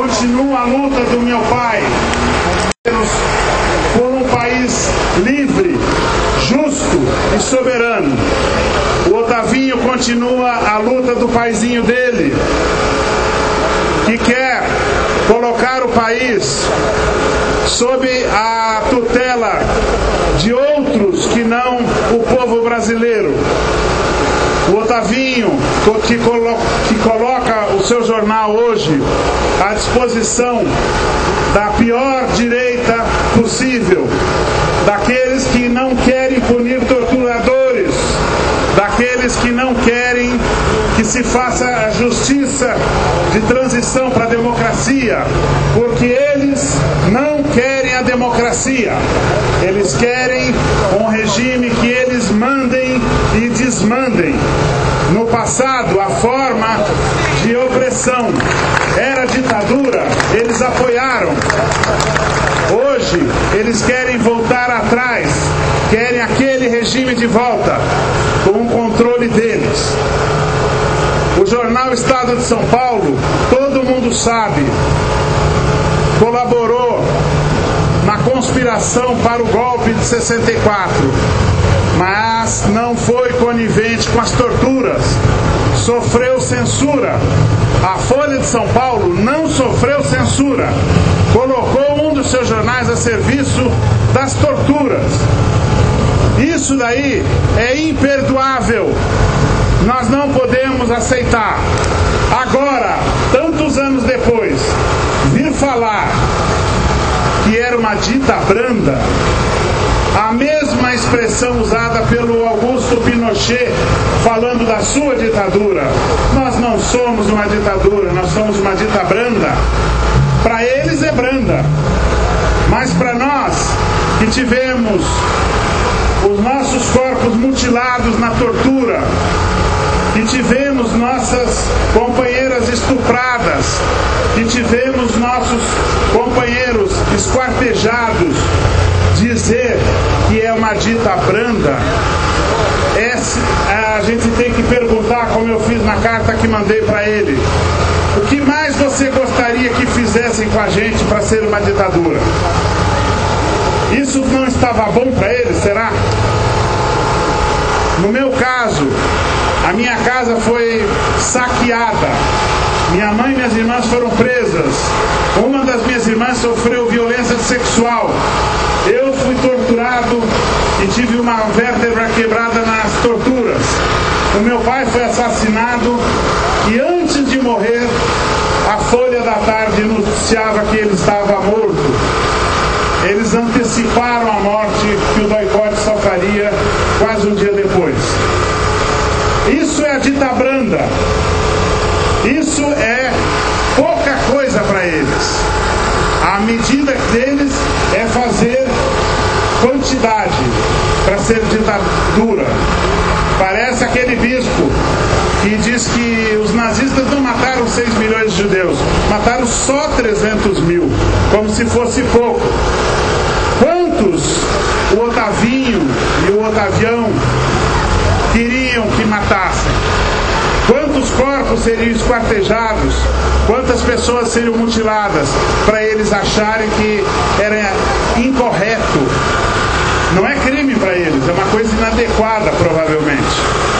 continua a luta do meu pai por um país livre, justo e soberano. O Otavinho continua a luta do paizinho dele, que quer colocar o país sob a tutela de outros que não o povo brasileiro. O Otavinho, que coloca o seu jornal hoje à disposição da pior direita possível, daqueles que não querem punir torturadores, daqueles que não querem que se faça a justiça de transição para a democracia, porque eles não querem a democracia, eles querem um regime que eles mandem e desmandem. No passado, a forma de opressão era ditadura, eles apoiaram. Hoje, eles querem voltar atrás, querem aquele regime de volta, com o controle deles. O jornal Estado de São Paulo, todo mundo sabe, colaborou na conspiração para o golpe de 64, mas não foi conivente com as torturas, sofreu censura. A Folha de São Paulo não sofreu censura, colocou um dos seus jornais a serviço das torturas. Isso daí é imperdoável, nós não podemos aceitar. Agora, tantos anos depois, vir falar que era uma dita branda, a mesma expressão usada pelo Augusto Pinochet falando da sua ditadura. Nós não somos uma ditadura, nós somos uma dita branda. Para eles é branda, mas para nós que tivemos os nossos corpos mutilados na tortura, que tivemos nossas companheiras estupradas, que tivemos nossos companheiros esquartejados, dizer que é uma dita branda, a gente tem que perguntar, como eu fiz na carta que mandei para ele: o que mais você gostaria que fizessem com a gente para ser uma ditadura? Isso não estava bom para ele, será? No meu caso, a minha casa foi saqueada, minha mãe e minhas irmãs foram presas, uma das minhas irmãs sofreu violência sexual, eu fui torturado e tive uma vértebra quebrada nas torturas, o meu pai foi assassinado e antes de morrer a Folha da Tarde noticiava que ele estava morto. Eles anteciparam a morte que o doicote só faria quase um dia depois. Isso é a dita branda. Isso é pouca coisa para eles. A medida deles é fazer quantidade para ser ditadura. Parece aquele bispo que diz que os nazistas não mataram 6 milhões de judeus, mataram só 300 mil, como se fosse pouco. Quantos o Otavinho e o Otavião queriam que matassem? Quantos corpos seriam esquartejados? Quantas pessoas seriam mutiladas para eles acharem que era incorreto? Não é crime para eles, é uma coisa inadequada, provavelmente.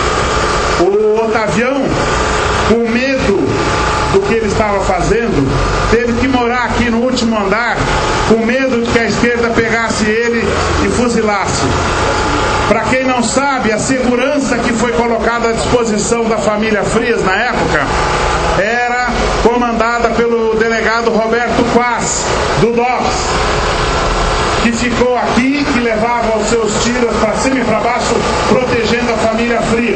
O Otavião, com medo do que ele estava fazendo, teve que morar aqui no último andar, com medo de que a esquerda pegasse ele e fuzilasse. Para quem não sabe, a segurança que foi colocada à disposição da família Frias na época era comandada pelo delegado Roberto Quas, do DOPS, que ficou aqui, que levava os seus tiros para cima e para baixo, protegendo a família Frias.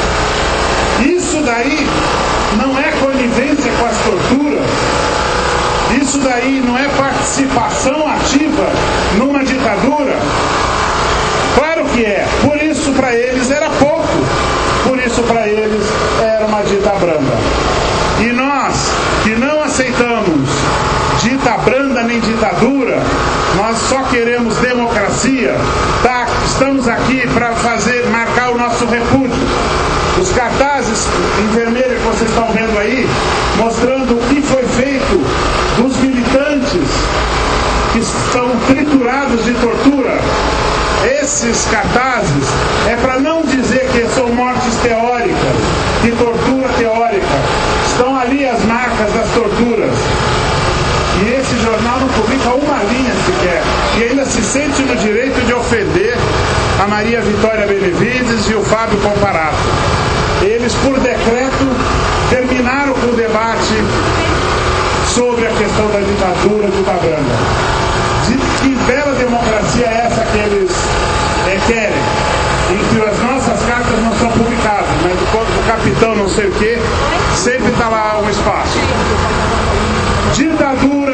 Isso daí não é conivência com as torturas, isso daí não é participação ativa numa ditadura? Claro que é. Por isso para eles era pouco, por isso para eles era uma dita branda. E nós que não aceitamos dita branda nem ditadura, nós só queremos democracia, tá? Estamos aqui para marcar o nosso repúdio. Os cartazes em vermelho que vocês estão vendo aí, mostrando o que foi feito esses cartazes é para não dizer que são mortes teóricas, que tortura teórica. Estão ali as marcas das torturas. E esse jornal não publica uma linha sequer. E ainda se sente no direito de ofender a Maria Vitória Benevides e o Fábio Comparato. Eles, por decreto, terminaram com o debate sobre a questão da ditadura do Ipaganga. Que bela democracia é essa que eles querem? Em que as nossas cartas não são publicadas, mas do capitão não sei o que, sempre está lá um espaço. Ditadura